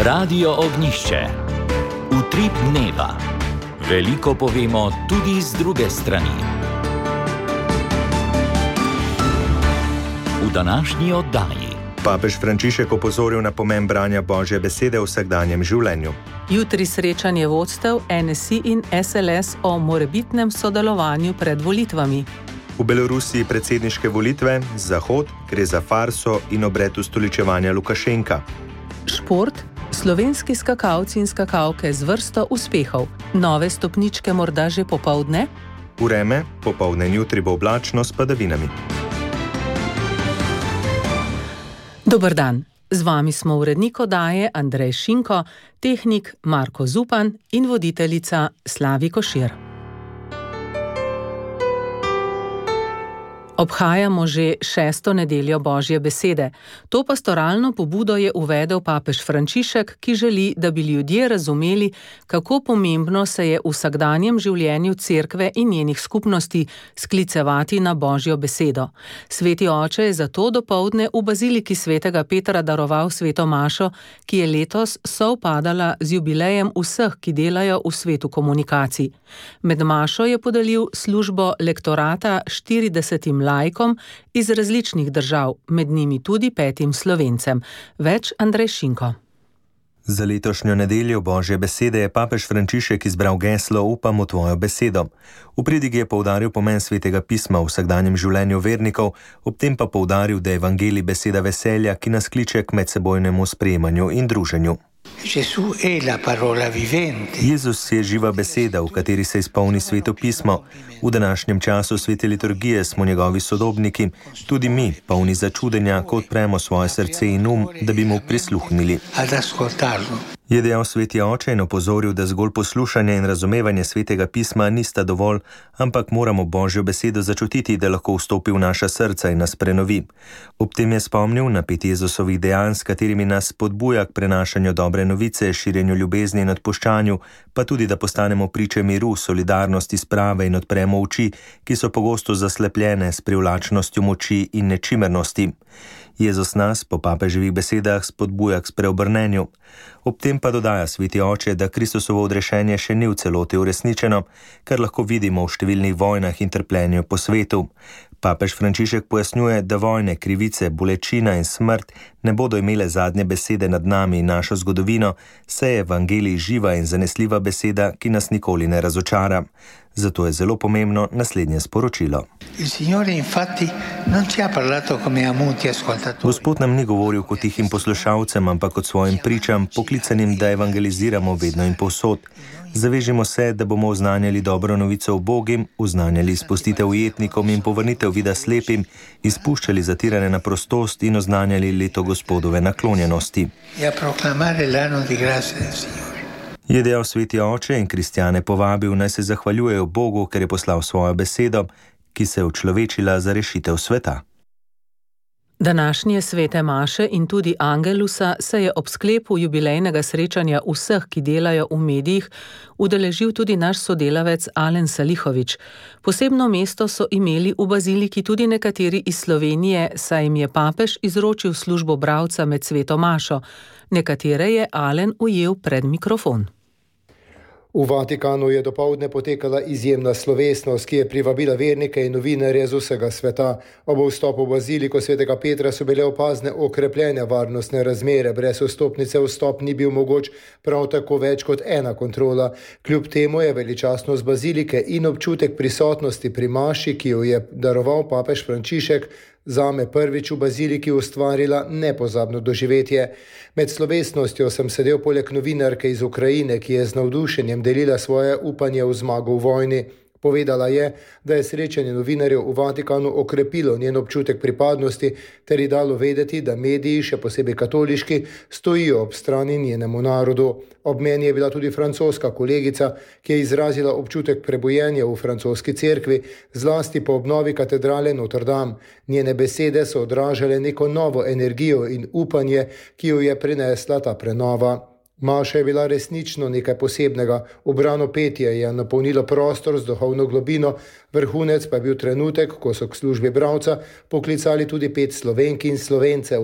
Radio Ognišče. Utrip dneva. Veliko povemo tudi z druge strani. V današnji oddaji. Papež Frančišek opozoril na pomen branja Božje besede v vsakdanjem življenju. Jutri srečanje vodstev NSI in SLS o morebitnem sodelovanju pred volitvami. V Belorusiji predsedniške volitve, Zahod, gre za farso in obred ustoličevanja Lukašenka. Šport, slovenski skakalci in skakalke z vrsto uspehov. Nove stopničke morda že popoldne? Vreme, popoldne in jutri bo oblačno s padavinami. Dober dan, z vami smo urednik oddaje Andrej Šinko, tehnik Marko Zupan in voditeljica Slavi Košir. Obhajamo že 6. nedeljo Božje besede. To pastoralno pobudo je uvedel papež Frančišek, ki želi, da bi ljudje razumeli, kako pomembno se je v vsakdanjem življenju cerkve in njenih skupnosti sklicevati na Božjo besedo. Sveti oče je zato dopoldne v baziliki svetega Petra daroval sveto mašo, ki je letos sovpadala z jubilejem vseh, ki delajo v svetu komunikacij. Med mašo je podelil službo lektorata 40 laikom iz različnih držav, med njimi tudi 5 Slovencem. Več Andrej Šinko. Za letošnjo nedeljo Božje besede je papež Frančišek izbral geslo Upam v tvojo besedo. V pridigi je poudaril pomen svetega pisma v vsakdanjem življenju vernikov, ob tem pa poudaril, da je evangelij beseda veselja, ki nas kliče k medsebojnemu sprejemanju in druženju. Jezus je živa beseda, v kateri se izpolni sveto pismo. V današnjem času svete liturgije smo njegovi sodobniki, tudi mi, polni začudenja, ko odpremo svoje srce in da bi mu prisluhnili. Je dejal sveti oče in opozoril, da zgolj poslušanje in razumevanje svetega pisma nista dovolj, ampak moramo Božjo besedo začutiti, da lahko vstopi v naša srca in nas prenovi. Ob tem je spomnil na 5 Jezusovih dejanj, s katerimi nas spodbuja k prenašanju dobre novice, širjenju ljubezni in odpuščanju, pa tudi, da postanemo priče miru, solidarnosti, sprave in odpremo oči, ki so pogosto zaslepljene s privlačnostjo moči in nečimernosti. Jezus nas po papeževih besedah spodbuja k spreobrnenju. Ob tem pa dodaja sveti oče, da Kristusovo odrešenje še ni v celoti uresničeno, kar lahko vidimo v številnih vojnah in trpljenju po svetu. Papež Frančišek pojasnjuje, da vojne, krivice, bolečina in smrt ne bodo imele zadnje besede nad nami in našo zgodovino, saj je evangelij živa in zanesljiva beseda, ki nas nikoli ne razočara. Zato je zelo pomembno naslednje sporočilo. Gospod nam ni govoril kot tihim poslušalcem, ampak kot svojim pričam, poklicanim, da evangeliziramo vedno in povsod. Zavežimo se, da bomo oznanjali dobro novico o Bogim, oznanjali izpustitev ujetnikom in povrnitev vida slepim, izpuščali zatirane na prostost in oznanjali leto Gospodove naklonjenosti. Je dejal sveti oče in kristjane povabil, naj se zahvaljujejo Bogu, ker je poslal svojo besedo, ki se je učlovečila za rešitev sveta. Današnje svete maše in tudi Angelusa se je ob sklepu jubilejnega srečanja vseh, ki delajo v medijih, udeležil tudi naš sodelavec Alen Salihovič. Posebno mesto so imeli v baziliki tudi nekateri iz Slovenije, saj jim je papež izročil službo bralca med sveto mašo. Nekatere je Alen ujel pred mikrofon. V Vatikanu je dopoldne potekala izjemna slovesnost, ki je privabila vernike in novinarje z vsega sveta. Ob vstopu v baziliko svetega Petra so bile opazne okrepljene varnostne razmere. Brez vstopnice vstop ni bil mogoč, prav tako več kot ena kontrola. Kljub temu je veličastnost bazilike in občutek prisotnosti pri maši, ki jo je daroval papež Frančišek, zame prvič v baziliki ustvarila nepozabno doživetje. Med slovesnostjo sem sedel poleg novinarke iz Ukrajine, ki je z navdušenjem delila svoje upanje v zmago v vojni. Povedala je, da je srečanje novinarjev v Vatikanu okrepilo njen občutek pripadnosti ter ji dalo vedeti, da mediji, še posebej katoliški, stojijo ob strani njenemu narodu. Ob meni je bila tudi francoska kolegica, ki je izrazila občutek prebojenja v francoski cerkvi, zlasti po obnovi katedrale Notre Dame. Njene besede so odražale neko novo energijo in upanje, ki jo je prinesla ta prenova. Maša je bila resnično nekaj posebnega. Ubrano petje je napolnilo prostor z duhovno globino, vrhunec pa je bil trenutek, ko so k službi bralca poklicali tudi 5 Slovenk in Slovencev.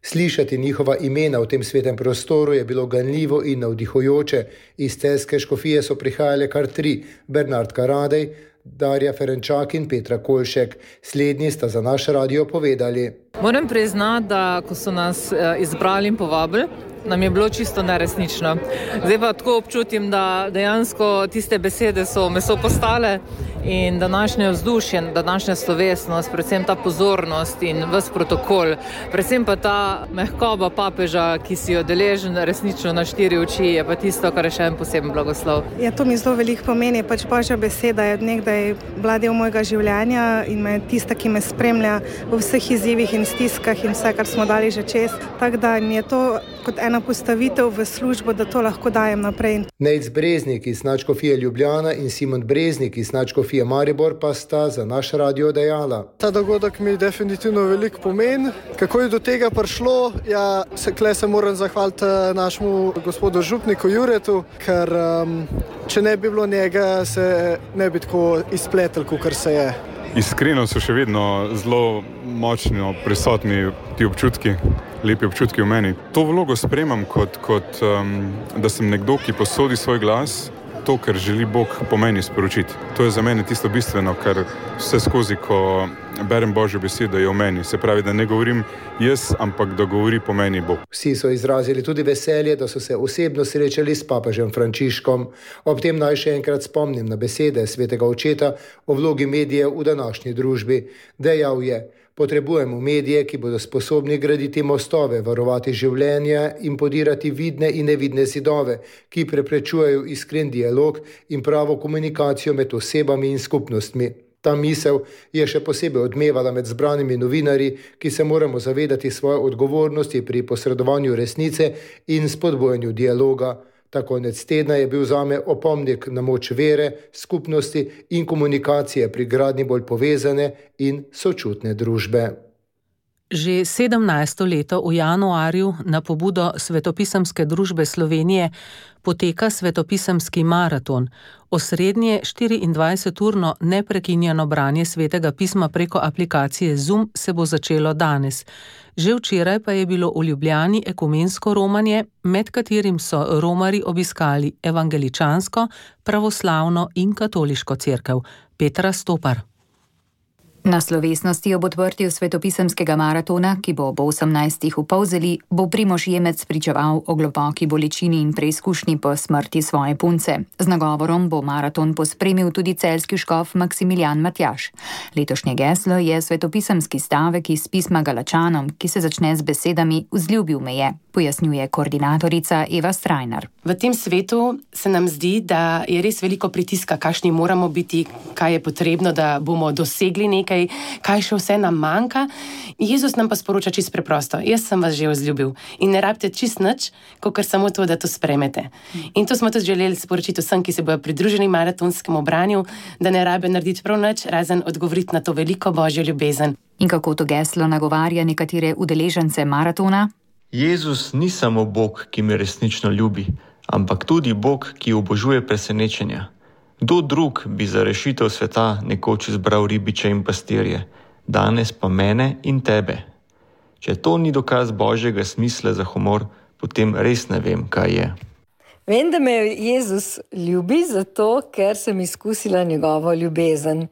Slišati njihova imena v tem svetem prostoru je bilo ganljivo in navdihujoče. Iz celjske škofije so prihajale kar 3, Bernard Karadej, Darja Ferenčak in Petra Kolšek. Slednji sta za naš radio povedali. Moram priznati, da ko so nas izbrali in povabili, nam je bilo čisto neresnično. Zdaj pa tako občutim, da dejansko tiste besede so meso postale in današnje vzdušje, današnja slovesnost, predvsem ta pozornost in ves protokol, predvsem pa ta mehkoba papeža, ki si jo deležen resnično na 4 oči, je pa tisto, kar je še en poseben blagoslov. Ja, to mi zelo veliko pomeni, pač Božja beseda je od nekdaj bila del mojega življenja in me tista, ki me spremlja v vseh izzivih in stiskah in vse, kar smo dali že čez. Tako da mi je to kot ena postavitev v službo, da to lahko dajem naprej. Nejc Breznik iz Nadškofije Ljubljana in Simon Breznik iz Nadškofije Maribor pa sta za naš radio dejala. Ta dogodek mi definitivno veliko pomeni. Kako je do tega prišlo? Ja, se moram zahvaliti našemu gospodu župniku Juretu, ker če ne bi bilo njega, se ne bi tako izpletel, kot se je. Iskreno so še vedno zelo močno prisotni ti občutki, lepi občutki v meni. To vlogo sprejemam kot da sem nekdo, ki posodi svoj glas, to, kar želi Bog po meni sporočiti. To je za mene tisto bistveno, kar vse skozi, ko berem Božjo besedo, je v meni. Se pravi, da ne govorim jaz, ampak da govori po meni Bog. Vsi so izrazili tudi veselje, da so se osebno srečali s papežem Frančiškom. Ob tem naj še enkrat spomnim na besede svetega očeta o vlogi medijev v današnji družbi. Dejal je: potrebujemo medije, ki bodo sposobni graditi mostove, varovati življenja in podirati vidne in nevidne zidove, ki preprečujejo iskren dialog in pravo komunikacijo med osebami in skupnostmi. Ta misel je še posebej odmevala med zbranimi novinarji, ki se moramo zavedati svoje odgovornosti pri posredovanju resnice in spodbujanju dialoga. Ta konec tedna je bil zame opomnik na moč vere, skupnosti in komunikacije pri gradnji bolj povezane in sočutne družbe. Že 17. leto v januarju na pobudo Svetopisemske družbe Slovenije poteka Svetopisemski maraton. Osrednje 24-urno neprekinjeno branje Svetega pisma preko aplikacije Zoom se bo začelo danes. Že včeraj pa je bilo v Ljubljani ekumensko romanje, med katerim so romarji obiskali evangeličansko, pravoslavno in katoliško cerkev. Petra Stopar. Na slovesnosti ob odprtju Svetopisemskega maratona, ki bo ob 18. v Polzeli, bo Primož Jemec pričeval o globoki bolečini in preizkušnji po smrti svoje punce. Z nagovorom bo maraton pospremil tudi celjski škof Maksimilijan Matjaž. Letošnje geslo je svetopisemski stavek iz pisma Galačanom, ki se začne z besedami "Vzljubil me je", pojasnjuje koordinatorica Eva Strajnar. V tem svetu se nam zdi, da je res veliko pritiska, kakšni moramo biti, kaj je potrebno, da bomo dosegli nekaj, kaj še vse nam manjka. Jezus nam pa sporoča čisto preprosto: jaz sem vas že vzljubil in ne rabite čist nič, kakor samo to, da to spremete. In to smo tudi želeli sporočiti vsem, ki se bojo pridružili maratonskemu branju, da ne rabijo narediti prav nič, razen odgovoriti na to veliko Božjo ljubezen. In kako to geslo nagovarja nekatere udeležence maratona? Jezus ni samo Bog, ki me resnično ljubi, ampak tudi Bog, ki obožuje presenečenja. Kdo drug bi za rešitev sveta nekoč izbral ribiče in pastirje, danes pa mene in tebe? Če to ni dokaz Božjega smisla za humor, potem res ne vem, kaj je. Vem, da me Jezus ljubi zato, ker sem izkusila njegovo ljubezen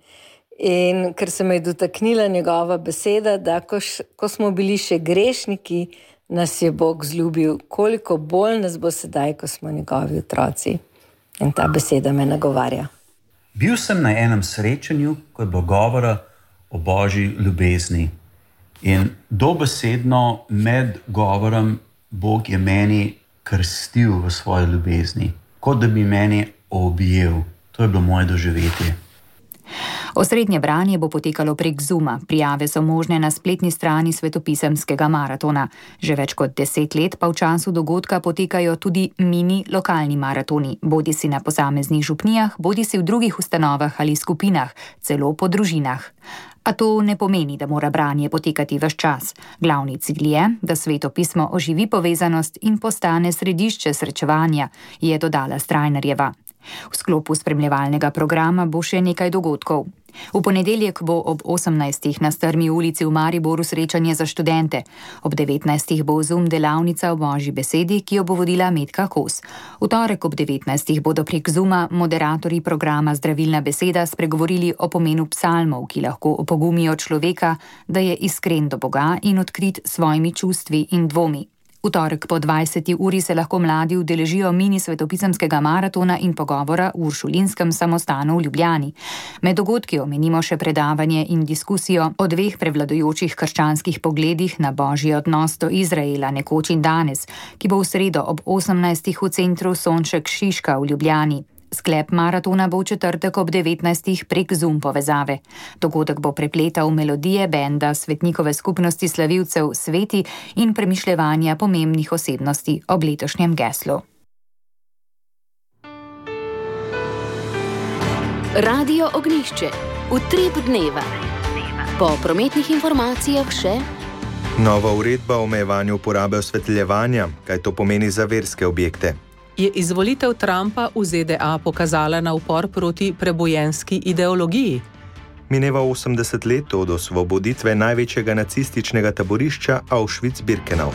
in ker se me je dotaknila njegova beseda, da ko smo bili še grešniki, nas je Bog vzljubil, koliko bolj nas bo sedaj, ko smo njegovi otroci. In ta beseda me nagovarja. Bil sem na enem srečanju, ko je bilo govora o Božji ljubezni. In dobesedno med govorom Bog je meni krstil v svoji ljubezni, kot da bi meni objel. To je bilo moje doživetje. Osrednje branje bo potekalo prek Zooma. Prijave so možne na spletni strani Svetopisemskega maratona. Že več kot 10 let pa v času dogodka potekajo tudi mini lokalni maratoni, bodisi na posameznih župnijah, bodisi v drugih ustanovah ali skupinah, celo po družinah. A to ne pomeni, da mora branje potekati ves čas. Glavni cilj je, da Sveto pismo oživi povezanost in postane središče srečevanja, je dodala Strajnarjeva. V sklopu spremljevalnega programa bo še nekaj dogodkov. V ponedeljek bo ob 18. na Strmi ulici v Mariboru srečanje za študente. Ob 19. bo Zoom delavnica o Božji besedi, ki jo bo vodila Metka Kos. V torek ob 19. bodo prek Zooma moderatorji programa Zdravilna beseda spregovorili o pomenu psalmov, ki lahko opogumijo človeka, da je iskren do Boga in odkrit svojimi čustvi in dvomi. V torek po 20. uri se lahko mladi udeležijo mini svetopisemskega maratona in pogovora v Uršulinskem samostanu v Ljubljani. Med dogodki omenimo še predavanje in diskusijo o dveh prevladujočih krščanskih pogledih na božji odnos do Izraela nekoč in danes, ki bo v sredo ob 18. v centru Sonček Šiška v Ljubljani. Sklep maratona bo v četrtek ob 19. prek Zoom povezave. Dogodek bo prepletal melodije benda svetnikove skupnosti slavivcev Sveti in premišljevanja pomembnih osebnosti ob letošnjem geslu. Radio Ognjišče. Utrip dneva. Po prometnih informacijah še nova uredba o omejevanju uporabe osvetljevanja, kaj to pomeni za verske objekte. Je izvolitev Trumpa v ZDA pokazala na upor proti prebojenski ideologiji? Mineva 80 let od osvoboditve največjega nacističnega taborišča Auschwitz-Birkenau.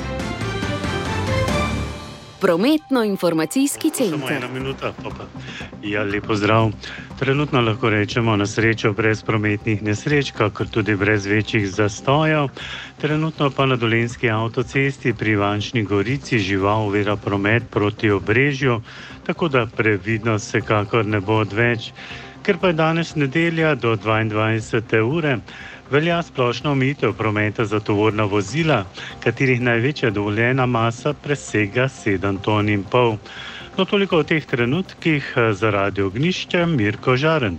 Prometno-informacijski center. Samo ena minuta, Ja, lep pozdrav. Trenutno lahko rečemo na srečo brez prometnih nesreč, kakor tudi brez večjih zastojev. Trenutno pa na Dolenjski avtocesti pri Ivančni Gorici žival ovira promet proti Obrežju, tako da previdnost vsekakor ne bo odveč. Ker pa je danes nedelja do 22. ure, velja splošna omejitev prometa za tovorna vozila, katerih največja dovoljena masa presega 7,5 ton. No, toliko v teh trenutkih za Radio Ognjišče, Mirko Žaren.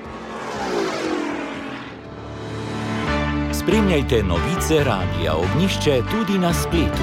Spremljajte novice Radia Ognjišče tudi na spletu.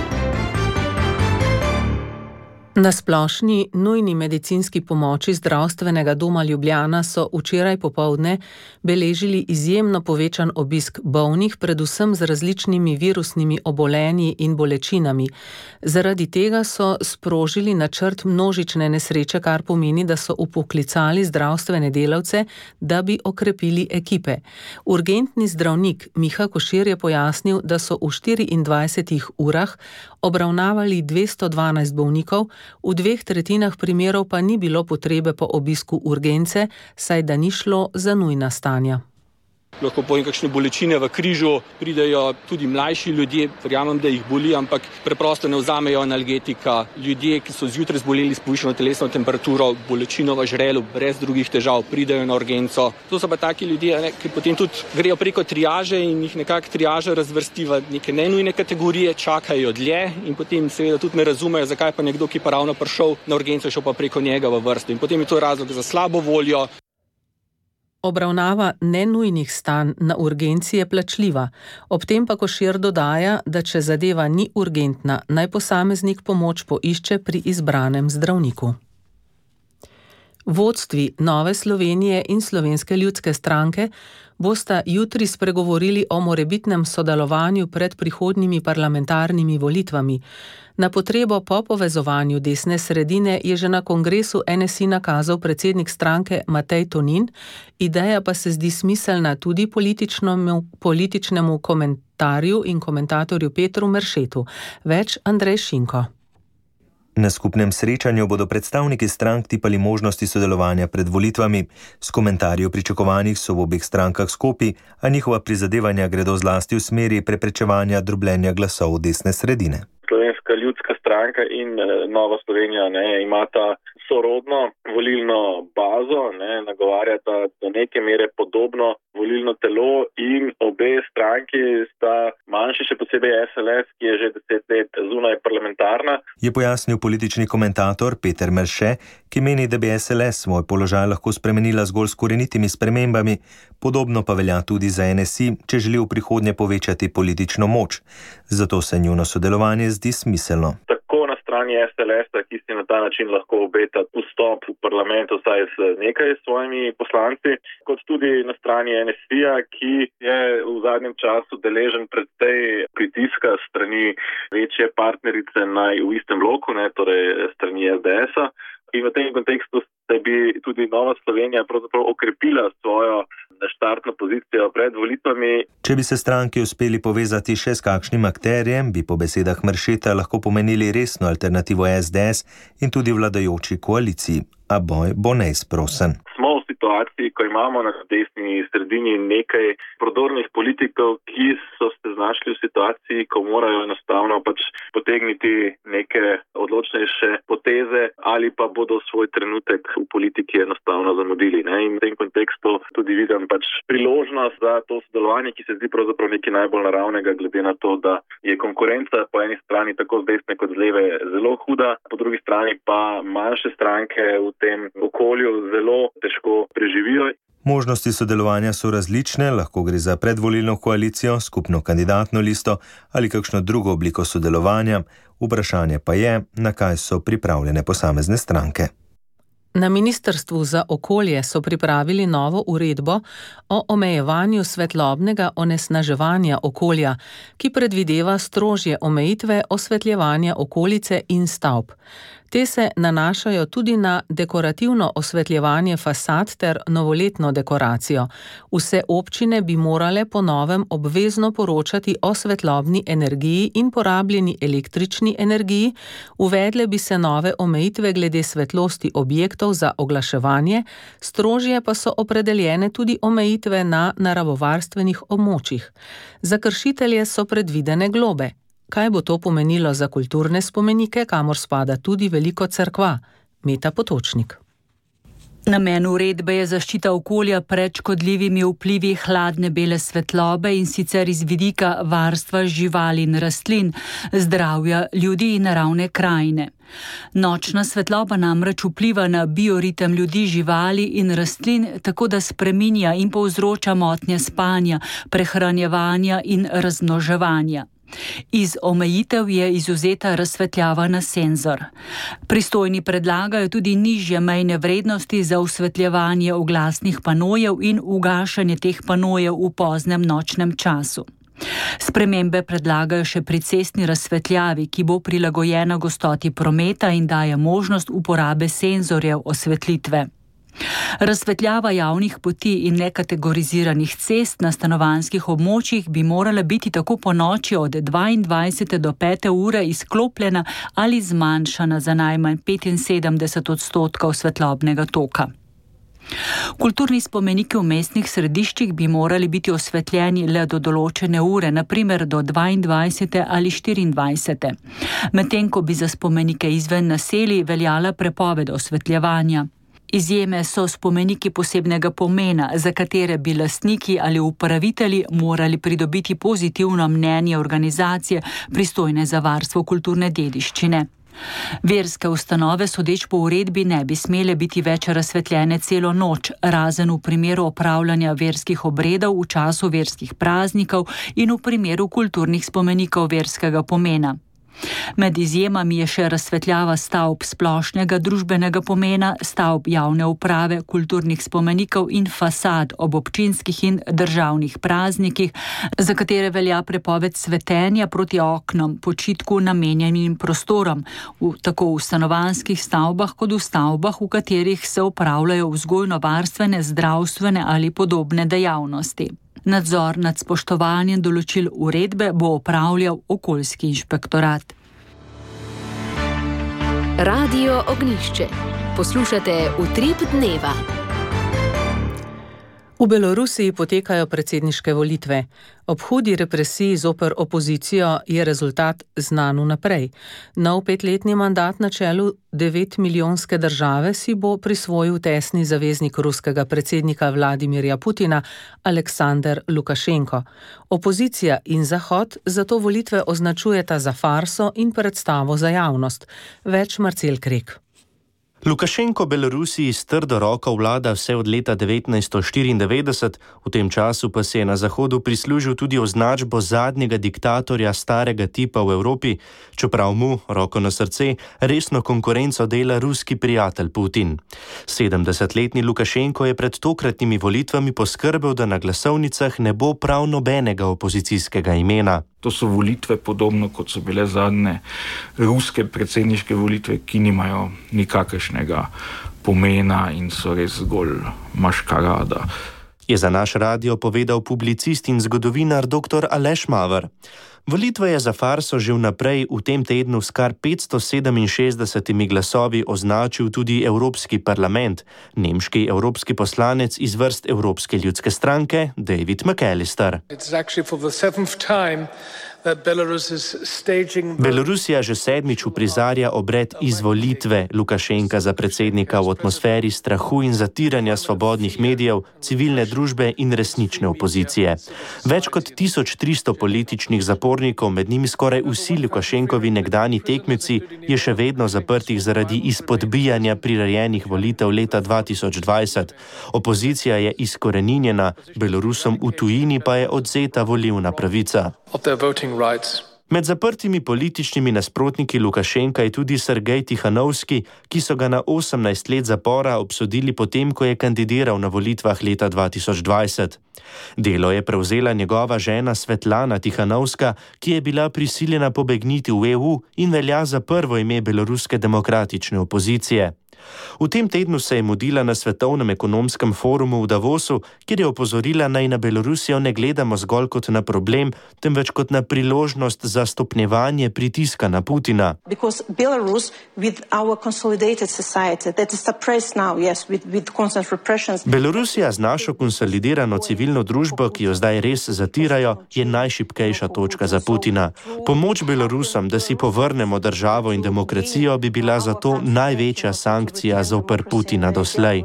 Na splošni nujni medicinski pomoči Zdravstvenega doma Ljubljana so včeraj popoldne beležili izjemno povečan obisk bolnih, predvsem z različnimi virusnimi obolenji in bolečinami. Zaradi tega so sprožili načrt množične nesreče, kar pomeni, da so upoklicali zdravstvene delavce, da bi okrepili ekipe. Urgentni zdravnik Miha Košir je pojasnil, da so v 24 urah obravnavali 212 bolnikov, v 2/3 primerov pa ni bilo potrebe po obisku urgence, saj da ni šlo za nujna stanja. Lahko povem, kakšne bolečine v križu, pridejo tudi mlajši ljudje, verjamem, da jih boli, ampak preprosto ne vzamejo analgetika. Ljudje, ki so zjutraj zboleli s povišano telesno temperaturo, bolečino v žrelu, brez drugih težav, pridejo na urgenco. To so pa taki ljudje, ki potem tudi grejo preko triaže in jih nekako triaža razvrsti v neke nenujne kategorije, čakajo dlje in potem seveda tudi ne razumejo, zakaj pa nekdo, ki pa ravno prišel na urgenco, šel pa preko njega v vrsto. In potem je to razlog za slabo voljo. Obravnava nenujnih stanj na urgenci je plačljiva. Ob tem pa Košir dodaja, da če zadeva ni urgentna, naj posameznik pomoč poišče pri izbranem zdravniku. Vodstvi Nove Slovenije in Slovenske ljudske stranke bosta jutri spregovorili o morebitnem sodelovanju pred prihodnjimi parlamentarnimi volitvami. Na potrebo po povezovanju desne sredine je že na kongresu NSI nakazal predsednik stranke Matej Tonin, ideja pa se zdi smiselna tudi političnemu komentarju in komentatorju Petru Meršetu. Več Andrej Šinko. Na skupnem srečanju bodo predstavniki strank tipali možnosti sodelovanja pred volitvami. S komentarji o pričakovanjih so v obeh strankah skopi, a njihova prizadevanja gredo zlasti v smeri preprečevanja drobljenja glasov desne sredine. Slovenska ljudska stranka in Nova Slovenija imata sorodno volilno bazo, nagovarjata do neke mere podobno volilno telo in obe stranki sta manjši, še posebej SLS, ki je že 10 let zunaj parlamentarna. Je pojasnil politični komentator Peter Merše, ki meni, da bi SLS svoj položaj lahko spremenila zgolj s korenitimi spremembami, podobno pa velja tudi za NSI, če želi v prihodnje povečati politično moč. Zato se njuno sodelovanje zdi smiselno. Tako na strani SLS-a, ki si na ta način lahko obeta vstop v parlament vsaj z nekaj svojimi poslanci, kot tudi na strani NSI-a, ki je v zadnjem času deležen precej pritiska strani večje partnerice v istem bloku, torej strani SDS-a. In v tem kontekstu da bi tudi Nova Slovenija pravzaprav okrepila svojo štartno pozicijo pred volitvami. Če bi se stranki uspeli povezati še s kakšnim akterjem, bi po besedah Mršeta lahko pomenili resno alternativo SDS in tudi vladajoči koaliciji, a boj bo neizprosen. Smo v situaciji, ko imamo na desni sredini nekaj prodornih politikov, ki so se znašli v situaciji, ko morajo enostavno potegniti neke odločnejše poteze ali pa bodo svoj trenutek v politiki enostavno zamudili. In v tem kontekstu tudi vidim priložnost za to sodelovanje, ki se zdi pravzaprav nekaj najbolj naravnega, glede na to, da je konkurenca po eni strani tako z desne kot z leve zelo huda, po drugi strani pa manjše stranke v tem okolju zelo težko preživijo. Možnosti sodelovanja so različne, lahko gre za predvolilno koalicijo, skupno kandidatno listo ali kakšno drugo obliko sodelovanja. Vprašanje pa je, na kaj so pripravljene posamezne stranke. Na Ministrstvu za okolje so pripravili novo uredbo o omejevanju svetlobnega onesnaževanja okolja, ki predvideva strožje omejitve osvetljevanja okolice in stavb. Te se nanašajo tudi na dekorativno osvetljevanje fasad ter novoletno dekoracijo. Vse občine bi morale po novem obvezno poročati o svetlobni energiji in porabljeni električni energiji, uvedle bi se nove omejitve glede svetlosti objektov za oglaševanje, strožje pa so opredeljene tudi omejitve na naravovarstvenih območjih. Za kršitelje so predvidene globe. Kaj bo to pomenilo za kulturne spomenike, kamor spada tudi veliko cerkva? Meta Potočnik. Namen uredbe je zaščita okolja pred škodljivimi vplivi hladne bele svetlobe in sicer iz vidika varstva živali in rastlin, zdravja ljudi in naravne krajine. Nočna svetloba namreč vpliva na bioritem ljudi, živali in rastlin, tako da spreminja in povzroča motnje spanja, prehranjevanja in razmnoževanja. Iz omejitev je izvzeta razsvetljava na senzor. Pristojni predlagajo tudi nižje mejne vrednosti za osvetljevanje oglasnih panojev in ugašanje teh panojev v poznem nočnem času. Spremembe predlagajo še pri cestni razsvetljavi, ki bo prilagojena gostoti prometa in daje možnost uporabe senzorjev osvetlitve. Razsvetljava javnih poti in nekategoriziranih cest na stanovanjskih območjih bi morala biti tako po noči od 22. do 5. ure izklopljena ali zmanjšana za najmanj 75% svetlobnega toka. Kulturni spomeniki v mestnih središčih bi morali biti osvetljeni le do določene ure, na primer do 22. ali 24. Medtem ko bi za spomenike izven naselij veljala prepoved osvetljevanja. Izjeme so spomeniki posebnega pomena, za katere bi lastniki ali upravitelji morali pridobiti pozitivno mnenje organizacije pristojne za varstvo kulturne dediščine. Verske ustanove, sodeč po uredbi, ne bi smele biti več razsvetljene celo noč, razen v primeru opravljanja verskih obredov v času verskih praznikov in v primeru kulturnih spomenikov verskega pomena. Med izjemami je še razsvetljava stavb splošnega družbenega pomena, stavb javne uprave, kulturnih spomenikov in fasad ob občinskih in državnih praznikih, za katere velja prepoved svetenja proti oknom, počitku namenjenim prostorom, tako v stanovanjskih stavbah kot v stavbah, v katerih se opravljajo vzgojno-varstvene, zdravstvene ali podobne dejavnosti. Nadzor nad spoštovanjem določil uredbe bo opravljal okoljski inšpektorat. Radio Ognjišče. Poslušate Utrip dneva. V Belorusiji potekajo predsedniške volitve. Ob hudi represiji zoper opozicijo je rezultat znan vnaprej. Nov 5-letni mandat na čelu 9-milijonske države si bo prisvojil tesni zaveznik ruskega predsednika Vladimirja Putina, Aleksandar Lukašenko. Opozicija in Zahod zato volitve označujeta za farso in predstavo za javnost. Več Marcel Krek. Lukašenko Belorusiji s trdo roko vlada vse od leta 1994, v tem času pa se je na Zahodu prislužil tudi označbo zadnjega diktatorja starega tipa v Evropi, čeprav mu, roko na srce, resno konkurenco dela ruski prijatelj Putin. 70-letni Lukašenko je pred tokratnimi volitvami poskrbel, da na glasovnicah ne bo prav nobenega opozicijskega imena. To so volitve podobno, kot so bile zadnje ruske predsedniške volitve, ki nimajo nikakršnega pomena in so res zgolj maškarada. Je za naš radio povedal publicist in zgodovinar dr. Aleš Maver. Volitve je za farso že vnaprej v tem tednu s kar 567 glasovi označil tudi Evropski parlament, nemški evropski poslanec iz vrst Evropske ljudske stranke David McAllister. Belorusija že 7. uprizarja obred izvolitve Lukašenka za predsednika v atmosferi strahu in zatiranja svobodnih medijev, civilne družbe in resnične opozicije. Več kot 1300 političnih zapornikov, med njimi skoraj vsi Lukašenkovi nekdani tekmeci, je še vedno zaprtih zaradi izpodbijanja prirejenih volitev leta 2020. Opozicija je izkoreninjena, Belorusom v tujini pa je odzeta volilna pravica. Med zaprtimi političnimi nasprotniki Lukašenka je tudi Sergej Tihanovski, ki so ga na 18 let zapora obsodili potem, ko je kandidiral na volitvah leta 2020. Delo je prevzela njegova žena Svetlana Tihanovska, ki je bila prisiljena pobegniti v EU in velja za prvo ime beloruske demokratične opozicije. V tem tednu se je mudila na Svetovnem ekonomskem forumu v Davosu, kjer je opozorila, naj na Belorusijo ne gledamo zgolj kot na problem, temveč kot na priložnost za stopnjevanje pritiska na Putina. Belorusija z našo konsolidirano civilno družbo, ki jo zdaj res zatirajo, je najšibkejša točka za Putina. Pomoč Belorusom, da si povrnemo državo in demokracijo, bi bila zato največja sankcija zoper Putina doslej.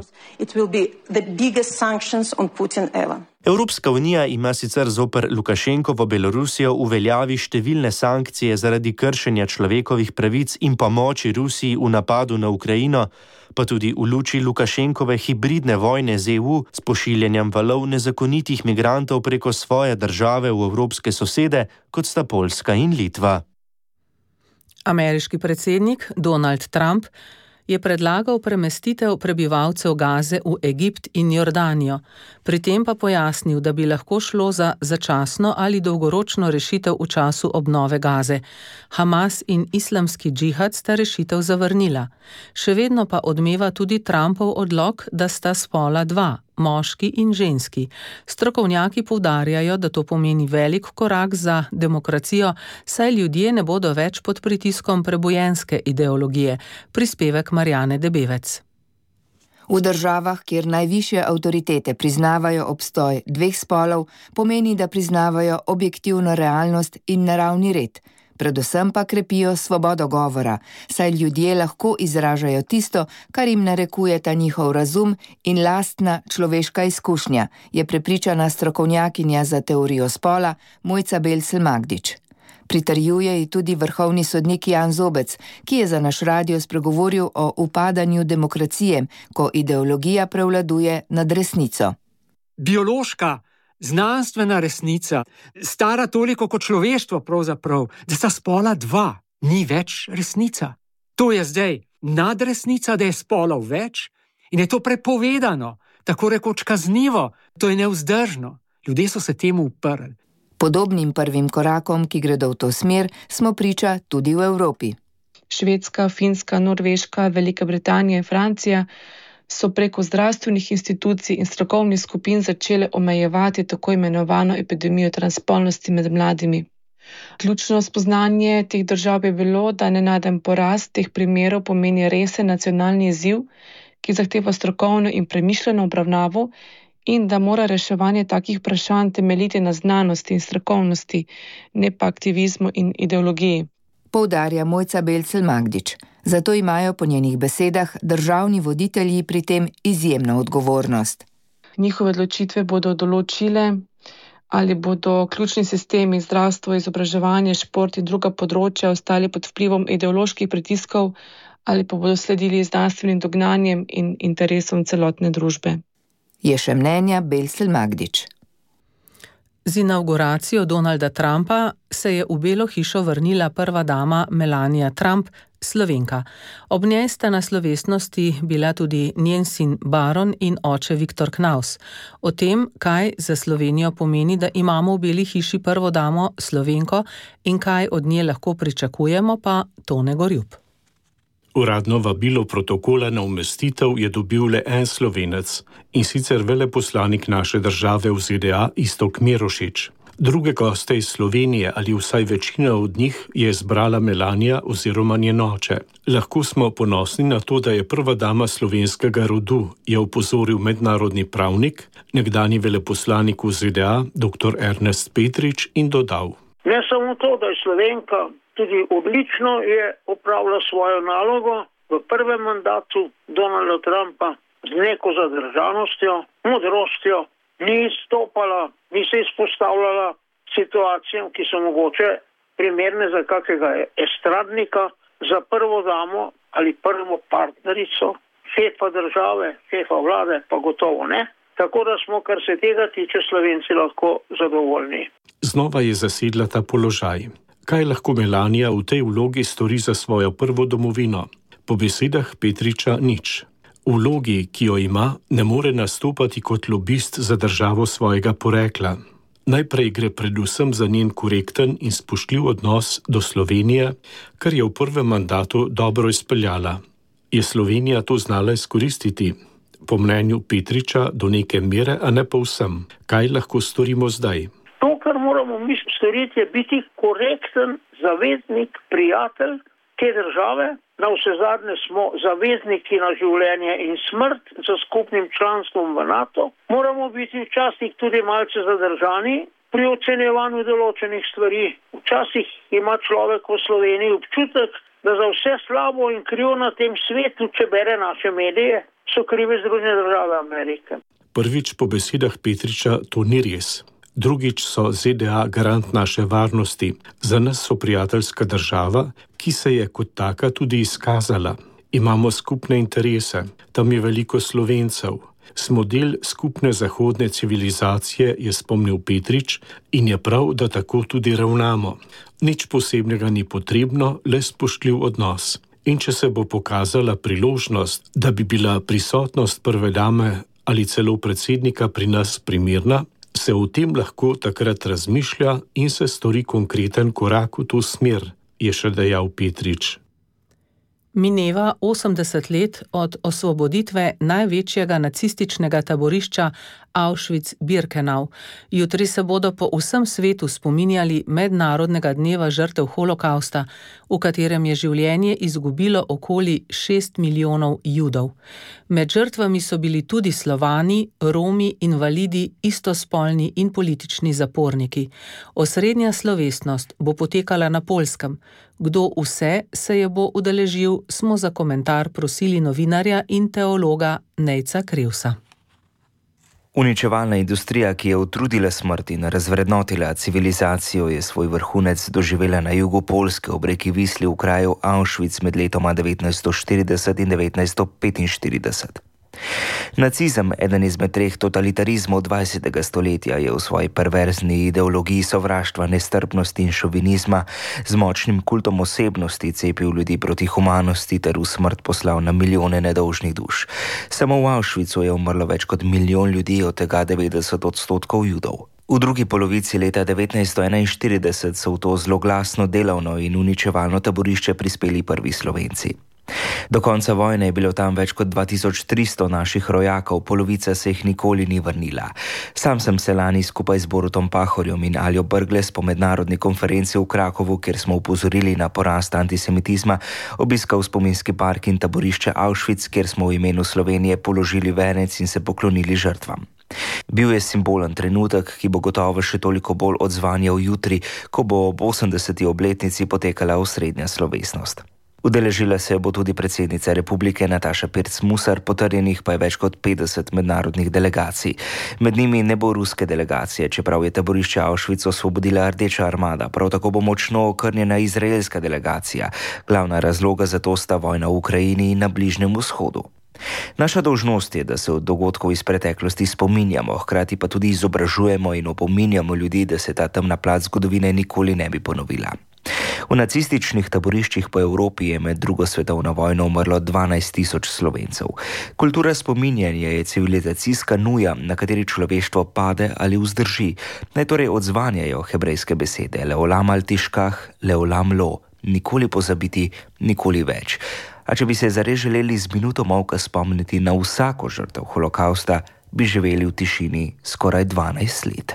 Evropska unija ima sicer zoper Lukašenkovo Belorusijo v veljavi številne sankcije zaradi kršenja človekovih pravic in pomoči Rusiji v napadu na Ukrajino, pa tudi v luči Lukašenkove hibridne vojne z EU s pošiljanjem valov nezakonitih migrantov preko svoje države v evropske sosede, kot sta Poljska in Litva. Ameriški predsednik Donald Trump je predlagal premestitev prebivalcev Gaze v Egipt in Jordanijo. Pri tem pa pojasnil, da bi lahko šlo za začasno ali dolgoročno rešitev v času obnove Gaze. Hamas in islamski džihad sta rešitev zavrnila. Še vedno pa odmeva tudi Trumpov odlok, da sta spola dva, moški in ženski. Strokovnjaki poudarjajo, da to pomeni velik korak za demokracijo, saj ljudje ne bodo več pod pritiskom prebojenske ideologije. Prispevek Marjane Debevec. V državah, kjer najvišje avtoritete priznavajo obstoj dveh spolov, pomeni, da priznavajo objektivno realnost in naravni red. Predvsem pa krepijo svobodo govora, saj ljudje lahko izražajo tisto, kar jim narekujeta njihov razum in lastna človeška izkušnja, je prepričana strokovnjakinja za teorijo spola Mojca Belcel-Magdič. Pritrjuje ji tudi vrhovni sodnik Jan Zobec, ki je za naš radio spregovoril o upadanju demokracije, ko ideologija prevladuje nad resnico. Biološka, znanstvena resnica, stara toliko kot človeštvo pravzaprav, da sta spola dva, ni več resnica. To je zdaj nadresnica, da je spolov več in je to prepovedano, tako rekoč kaznivo, to je nevzdržno. Ljudje so se temu uprli. Podobnim prvim korakom, ki gredo v to smer, smo priča tudi v Evropi. Švedska, Finska, Norveška, Velika Britanija in Francija so preko zdravstvenih institucij in strokovnih skupin začele omejevati tako imenovano epidemijo transspolnosti med mladimi. Ključno spoznanje teh držav je bilo, da nenaden porast teh primerov pomeni resen nacionalni izziv, ki zahteva strokovno in premišljeno obravnavo, in da mora reševanje takih vprašanj temeljiti na znanosti in strokovnosti, ne pa aktivizmu in ideologiji. Poudarja Mojca Belcel-Magdič. Zato imajo po njenih besedah državni voditelji pri tem izjemno odgovornost. Njihove odločitve bodo določile, ali bodo ključni sistemi zdravstvo, izobraževanje, šport in druga področja ostali pod vplivom ideoloških pritiskov, ali pa bodo sledili znanstvenim dognanjem in interesom celotne družbe. Je še mnenja Belcel-Magdič. Z inauguracijo Donalda Trumpa se je v Belo hišo vrnila prva dama Melania Trump, Slovenka. Ob njej sta na slovesnosti bila tudi njen sin Baron in oče Viktor Knaus. O tem, kaj za Slovenijo pomeni, da imamo v Beli hiši prvo damo Slovenko in kaj od nje lahko pričakujemo, pa Tone Gorjup. Uradno vabilo protokola na umestitev je dobil le en Slovenec, in sicer veleposlanik naše države v ZDA Iztok Mirošič. Druge goste iz Slovenije ali vsaj večina od njih je izbrala Melanija oziroma njen oče. Lahko smo ponosni na to, da je prva dama slovenskega rodu, je opozoril mednarodni pravnik, nekdanji veleposlanik v ZDA, dr. Ernest Petrič, in dodal. Ne samo to, da je Slovenka, tudi odlično je opravila svojo nalogo v prvem mandatu Donalda Trumpa z neko zadržanostjo, modrostjo, ni izstopala, ni se izpostavljala situacijam, ki so mogoče primerne za kakega estradnika, za prvo damo ali prvo partnerico, šefa države, šefa vlade, pa gotovo ne. Tako da smo, kar se tega tiče, Slovenci lahko zadovoljni. Znova je zasedla ta položaj. Kaj lahko Melanija v tej vlogi stori za svojo prvo domovino? Po besedah Petriča nič. V vlogi, ki jo ima, ne more nastopati kot lobist za državo svojega porekla. Najprej gre predvsem za njen korekten in spoštljiv odnos do Slovenije, kar je v prvem mandatu dobro izpeljala. Je Slovenija to znala izkoristiti? Po mnenju Petriča do neke mere, a ne povsem. Kaj lahko storimo zdaj? To, kar moramo mi storiti, je biti korekten zaveznik, prijatelj te države. Na vsezadnje smo zavezniki na življenje in smrt za skupnim članstvom v NATO. Moramo biti včasih tudi malce zadržani pri ocenjevanju določenih stvari. Včasih ima človek v Sloveniji občutek, da za vse slabo in krivo na tem svetu, če bere naše medije, so krive Združene države Amerike. Prvič, po besedah Petriča, to ni res. Drugič, so ZDA garant naše varnosti. Za nas so prijateljska država, ki se je kot taka tudi izkazala. Imamo skupne interese, tam je veliko Slovencev. Smo del skupne zahodne civilizacije, je spomnil Petrič, in je prav, da tako tudi ravnamo. Nič posebnega ni potrebno, le spoštljiv odnos. In če se bo pokazala priložnost, da bi bila prisotnost prve dame ali celo predsednika pri nas primerna, se o tem lahko takrat razmišlja in se stori konkreten korak v to smer, je še dejal Petrič. Mineva 80 let od osvoboditve največjega nacističnega taborišča Auschwitz-Birkenau. Jutri se bodo po vsem svetu spominjali mednarodnega dneva žrtev holokausta, v katerem je življenje izgubilo okoli 6 milijonov Judov. Med žrtvami so bili tudi Slovani, Romi, invalidi, istospolni in politični zaporniki. Osrednja slovesnost bo potekala na Poljskem. Kdo vse se je bo udeležil, smo za komentar prosili novinarja in teologa Nejca Krivsa. Uničevalna industrija, ki je utrudila smrt in razvrednotila civilizacijo, je svoj vrhunec doživela na jugu Poljske ob reki Visli v kraju Auschwitz med letoma 1940 in 1945. Nacizem, eden izmed 3 totalitarizmov 20. stoletja, je v svoji perverzni ideologiji sovraštva, nestrpnosti in šovinizma z močnim kultom osebnosti cepil ljudi proti humanosti ter v smrt poslal na milijone nedolžnih duš. Samo v Auschwitzu je umrlo več kot 1 milijon ljudi, od tega 90% Judov. V drugi polovici leta 1941 so v to zloglasno, delovno in uničevalno taborišče prispeli prvi Slovenci. Do konca vojne je bilo tam več kot 2300 naših rojakov, polovica se jih nikoli ni vrnila. Sam sem se lani skupaj z Borutom Pahorjem in Aljo Brglez po mednarodni konferenci v Krakovu, kjer smo upozorili na porast antisemitizma, obiskal spominski park in taborišče Auschwitz, kjer smo v imenu Slovenije položili venec in se poklonili žrtvam. Bil je simbolen trenutek, ki bo gotovo še toliko bolj odzvanjal jutri, ko bo ob 80. obletnici potekala osrednja slovesnost. Udeležila se bo tudi predsednica republike Nataša Pirc Musar, potrjenih pa je več kot 50 mednarodnih delegacij. Med njimi ne bo ruske delegacije, čeprav je taborišče Auschwitz osvobodila Rdeča armada, prav tako bo močno okrnjena izraelska delegacija. Glavna razloga za to sta vojna v Ukrajini in na Bližnjem vzhodu. Naša dolžnost je, da se od dogodkov iz preteklosti spominjamo, hkrati pa tudi izobražujemo in opominjamo ljudi, da se ta temna plat zgodovine nikoli ne bi ponovila. V nacističnih taboriščih po Evropi je med drugo svetovno vojno umrlo 12 000 Slovencev. Kultura spominjanja je civilizacijska nuja, na kateri človeštvo pade ali vzdrži. Naj torej odzvanjajo hebrejske besede leolam al tishkach, leolam lo, nikoli pozabiti, nikoli več. A če bi se zares želeli z minuto molka spomniti na vsako žrtev holokausta, bi živeli v tišini skoraj 12 let.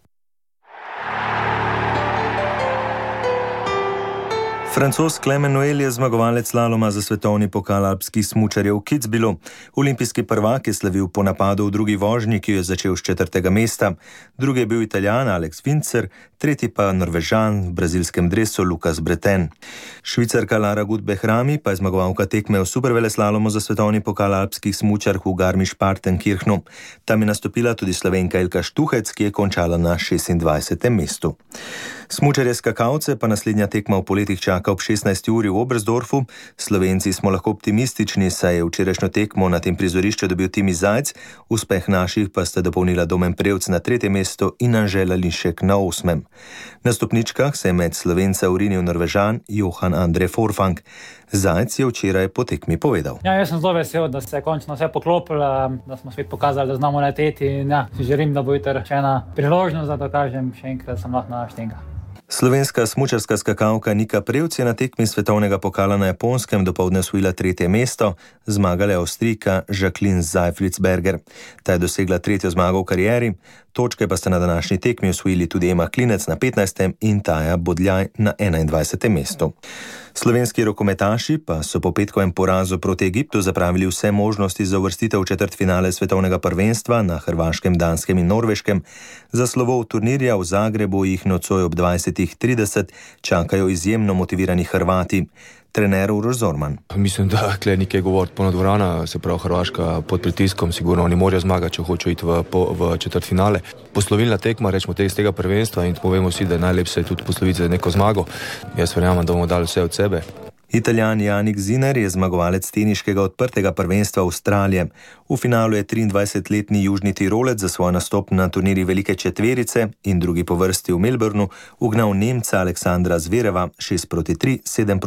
Francoz Clément Noël je zmagovalec slaloma za svetovni pokal alpskih smučarjev v Kitzbühelu. Olimpijski prvak je slavil po napadu v drugi vožnji, ki jo je začel s 4. mesta. Drugi je bil Italijan Alex Winzer, tretji pa Norvežan v brazilskem dresu Lucas Breten. Švicarka Lara Gut-Behrami pa je zmagovalka tekme v superveleslalomu za svetovni pokal alpskih smučark v Garmisch-Partenkirchnu. Tam je nastopila tudi Slovenka Ilka Štuhec, ki je končala na 26. mestu. Smučarje skakalce pa naslednja tekma v poletih čaka ob 16. uri v Oberstdorfu. Slovenci smo lahko optimistični, saj je včerajšnjo tekmo na tem prizorišču dobil Timi Zajc, uspeh naših pa sta dopolnila Domen Prevc na 3. mestu in Anžela Linšek na 8. Na stopničkah se je med Slovenca urinil Norvežan Johan Andre Forfang. Zajc je včeraj po tekmi povedal. Ja, jaz sem zelo vesel, da se je končno vse poklopilo, da smo svet pokazali, da znamo leteti in si želim, da bo jutri še ena priložnost, da dokažem še enkrat, da sem lahko na štenga. Slovenska smučarska skakalka Nika Prevc je na tekmi svetovnega pokala na Japonskem dopoldne osvojila 3. mesto, zmagala je Avstrijka Jacqueline Seifritzberger. Ta je dosegla 3. zmago v karieri, točke pa sta na današnji tekmi osvojili tudi Ema Klinec na 15. in Taja Bodljaj na 21. mestu. Slovenski rokometaši pa so po petkovem porazu proti Egiptu zapravili vse možnosti za uvrstitev v četrtfinale svetovnega prvenstva na Hrvaškem, Danskem in Norveškem. Za slovo turnirja v Zagrebu jih nocoj ob 20:30 čakajo izjemno motivirani Hrvati. Trener Uroš Zorman. Mislim, da tle nekaj govoriti polna dvorana, se pravi Hrvaška pod pritiskom, sigurno oni morajo zmagati, če hočejo iti v četrtfinale. Poslovilna tekma, rečemo iz tega prvenstva in povemo vsi, da je najlepše tudi posloviti za neko zmago. Jaz verjamem, da bomo dali vse od sebe. Italijan Jannik Sinner je zmagovalec teniškega odprtega prvenstva Avstralije. V finalu je 23-letni južni Tirolec za svoj nastop na turnirji Velike četverice in drugi po vrsti v Melbourneu ugnal Nemca Aleksandra Zvereva 6:3,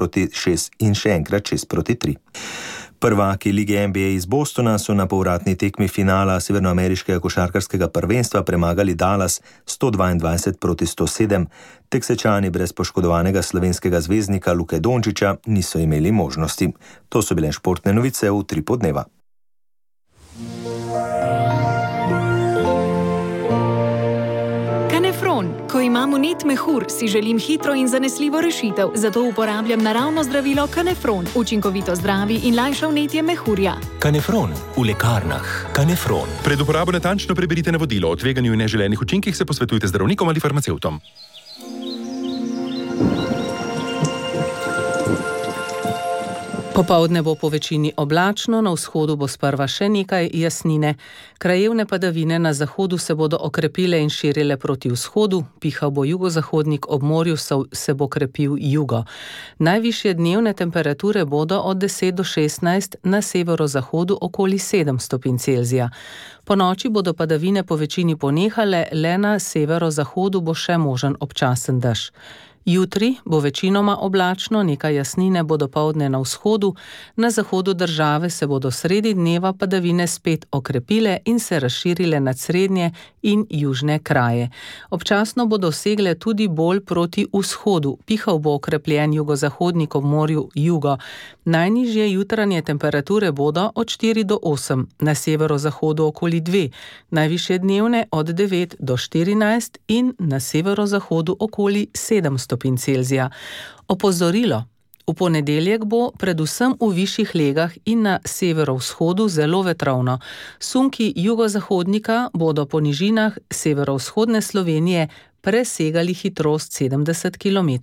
7:6 in še enkrat 6:3. Prvaki lige NBA iz Bostona so na povratni tekmi finala severnoameriškega košarkarskega prvenstva premagali Dallas 122:107. Teksečani brez poškodovanega slovenskega zvezdnika Luke Dončića niso imeli možnosti. To so bile športne novice v Utripu dneva. Ko imam vnet mehur, si želim hitro in zanesljivo rešitev, zato uporabljam naravno zdravilo Kanefron. Učinkovito zdravi in lajša vnetje mehurja. Kanefron v lekarnah. Kanefron. Pred uporabo natančno preberite navodilo. O tveganju in neželenih učinkih se posvetujte z zdravnikom ali farmacevtom. Popoldne bo po večini oblačno, na vzhodu bo sprva še nekaj jasnine. Krajevne padavine na zahodu se bodo okrepile in širile proti vzhodu, pihal bo jugozahodnik, ob morju se bo krepil jugo. Najvišje dnevne temperature bodo od 10 do 16, na severozahodu okoli 7 stopinj Celzija. Po noči bodo padavine po večini ponehale, le na severozahodu bo še možen občasen dež. Jutri bo večinoma oblačno, nekaj jasnine bo dopoldne na vzhodu, na zahodu države se bodo sredi dneva padavine spet okrepile in se razširile nad srednje in južne kraje. Občasno bodo dosegle tudi bolj proti vzhodu, pihal bo okrepljen jugozahodnik ob morju jugo. Najnižje jutranje temperature bodo od 4 do 8, na severozahodu okoli 2, najvišje dnevne od 9 do 14 in na severozahodu okoli 7 stopinj Celzija. Opozorilo. V ponedeljek bo predvsem v višjih legah in na severovzhodu zelo vetrovno. Sunki jugozahodnika bodo po nižinah severovzhodne Slovenije presegali hitrost 70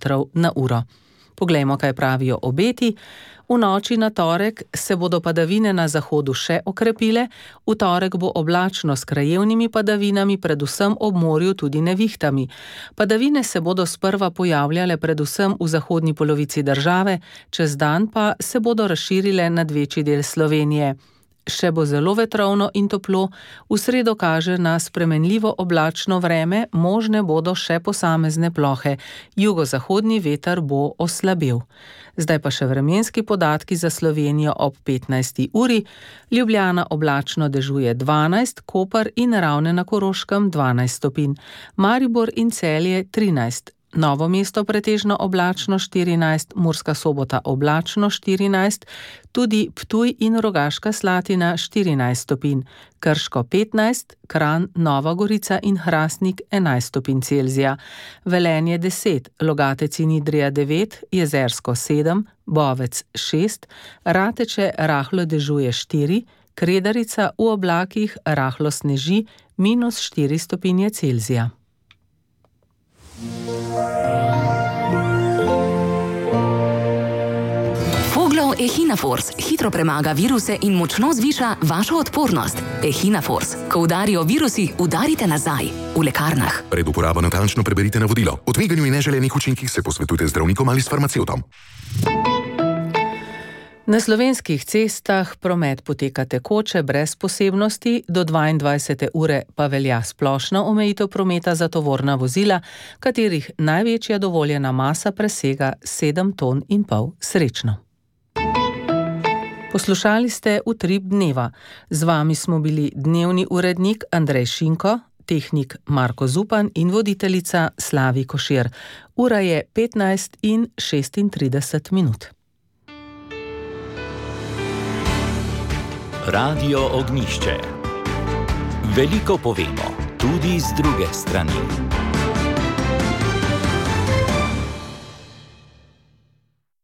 km/h. Poglejmo, kaj pravijo obeti. V noči na torek se bodo padavine na zahodu še okrepile, v torek bo oblačno s krajevnimi padavinami, predvsem ob morju tudi nevihtami. Padavine se bodo sprva pojavljale predvsem v zahodni polovici države, čez dan pa se bodo razširile nad večji del Slovenije. Še bo zelo vetrovno in toplo, v sredo kaže na spremenljivo oblačno vreme, možne bodo še posamezne plohe. Jugozahodni veter bo oslabel. Zdaj pa še vremenski podatki za Slovenijo ob 15. uri. Ljubljana oblačno dežuje 12, Koper in Ravne na Koroškem 12 stopinj, Maribor in Celje 13, Novo Mesto pretežno oblačno 14, Murska Sobota oblačno 14, tudi Ptuj in Rogaška Slatina 14 stopinj, Krško 15, Kranj, Nova Gorica in Hrastnik 11 stopinj Celzija, Velenje 10, Logatec in Idrija 9, Jezersko 7, Bovec 6, Rateče rahlo dežuje 4, Kredarica v oblakih rahlo sneži -4 stopinje Celzija. Foglov Echinafors hitro premaga viruse in močno zviša vašo odpornost. Echinafors. Ko udarijo virusi, udarite nazaj. V lekarnah. Pred uporabo natančno preberite navodilo. O tveganju in neželenih učinkih se posvetujte z zdravnikom ali s farmacevtom. Na slovenskih cestah promet poteka tekoče, brez posebnosti, do 22. ure pa velja splošna omejitev prometa za tovorna vozila, katerih največja dovoljena masa presega 7,5 ton. Srečno! Poslušali ste Utrip dneva. Z vami smo bili dnevni urednik Andrej Šinko, tehnik Marko Zupan in voditeljica Slavi Košir. Ura je 15:36. Radio Ognišče. Veliko povemo, tudi z druge strani.